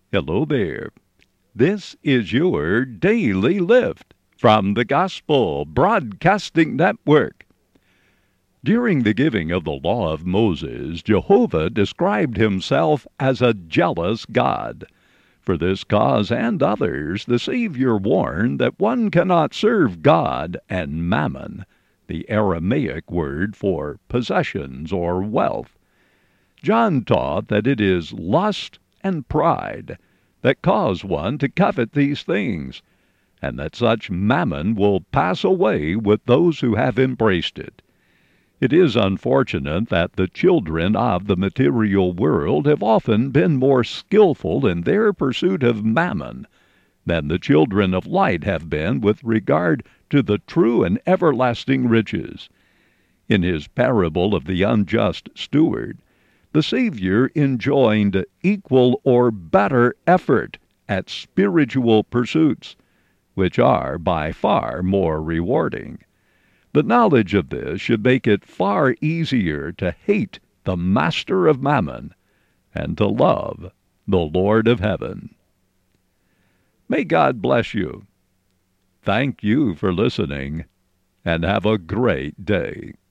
Hello there. This is your Daily Lift from the Gospel Broadcasting Network. During the giving of the law of Moses, Jehovah described himself as a jealous God. For this cause and others, the Savior warned that one cannot serve God and mammon, the Aramaic word for possessions or wealth. John taught that it is lust and pride that cause one to covet these things, and that such mammon will pass away with those who have embraced it. It is unfortunate that the children of the material world have often been more skillful in their pursuit of mammon than the children of light have been with regard to the true and everlasting riches. In his parable of the unjust steward, the Savior enjoined equal or better effort at spiritual pursuits, which are by far more rewarding. The knowledge of this should make it far easier to hate the master of mammon and to love the Lord of heaven. May God bless you. Thank you for listening, and have a great day.